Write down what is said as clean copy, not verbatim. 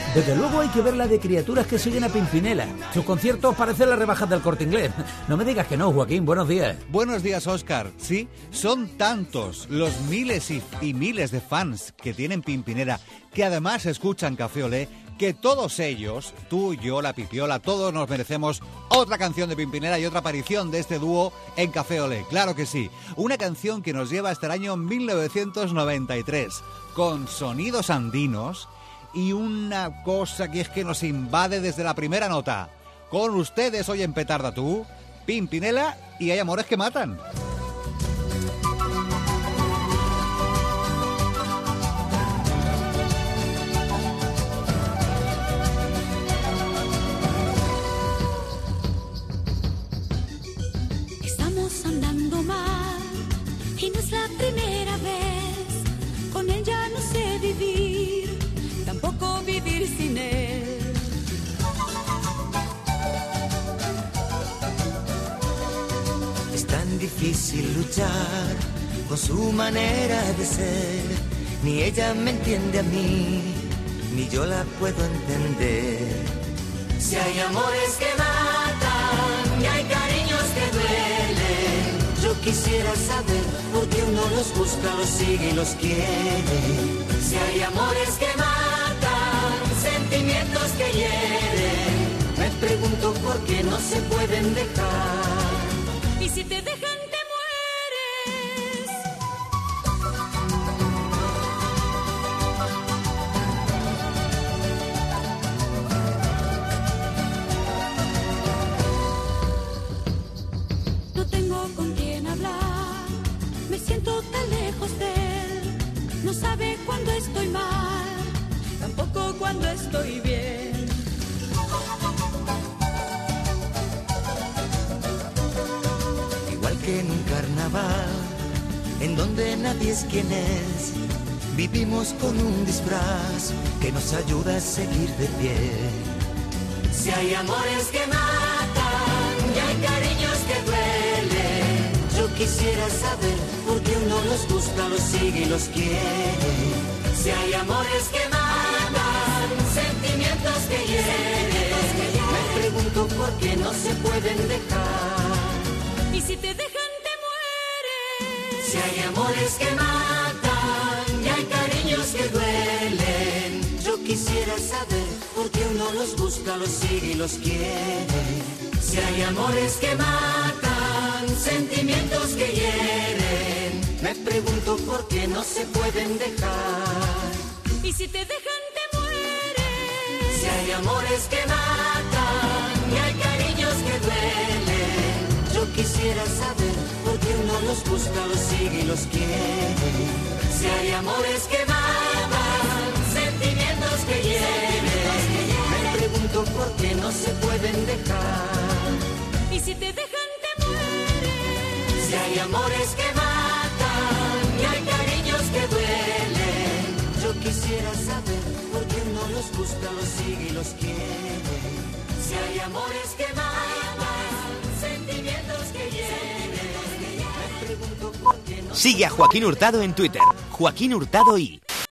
Desde luego hay que ver la de criaturas que siguen a Pimpinela. Sus conciertos parecen las rebajas del Corte Inglés. No me digas que no, Joaquín, buenos días. Buenos días, Óscar. Sí, son tantos los miles y miles de fans que tienen Pimpinela, que además escuchan Café Olé, que todos ellos, tú, yo, la Pipiola, todos nos merecemos otra canción de Pimpinela y otra aparición de este dúo en Café Olé. Claro que sí. Una canción que nos lleva hasta el año 1993, con sonidos andinos y una cosa que es que nos invade desde la primera nota. Con ustedes hoy en Petarda Tú, Pimpinela y Hay amores que matan. Estamos andando mal y no es la primera vez. Con él ya no sé vivir, tampoco vivir sin él. Es tan difícil luchar con su manera de ser. Ni ella me entiende a mí, ni yo la puedo entender. Si hay amores que matan y hay cariños que duelen, yo quisiera saber por qué uno los busca, los sigue y los quiere. Si hay amores que matan, sentimientos que hieren, me pregunto por qué no se pueden dejar. Y si te dejan te mueres. No tengo con quién hablar, me siento tan lejos de él. No sabe cuándo estoy mal, tampoco cuando estoy bien. En un carnaval, en donde nadie es quien es, vivimos con un disfraz que nos ayuda a seguir de pie. Si hay amores que matan y hay cariños que duelen, yo quisiera saber por qué uno los busca, los sigue y los quiere. Si hay amores que matan, sentimientos que hieren, me pregunto por qué no se pueden dejar. Y si te dejan te mueres. Si hay amores que matan y hay cariños que duelen, yo quisiera saber por qué uno los busca, los sigue y los quiere. Si hay amores que matan, sentimientos que hieren, me pregunto por qué no se pueden dejar. Y si te dejan te mueres. Si hay amores que matan y hay cariños que duelen, yo quisiera saber por qué uno los busca, los sigue y los quiere. Si hay amores que matan, sentimientos que hieren, me pregunto por qué no se pueden dejar. Y si te dejan te mueres. Si hay amores que matan y hay cariños que duelen, yo quisiera saber por qué uno los busca, los sigue y los quiere. Si hay amores que matan, sentimientos que hieren, me pregunto por qué no. Sigue a Joaquín Hurtado en Twitter, Joaquín Hurtado y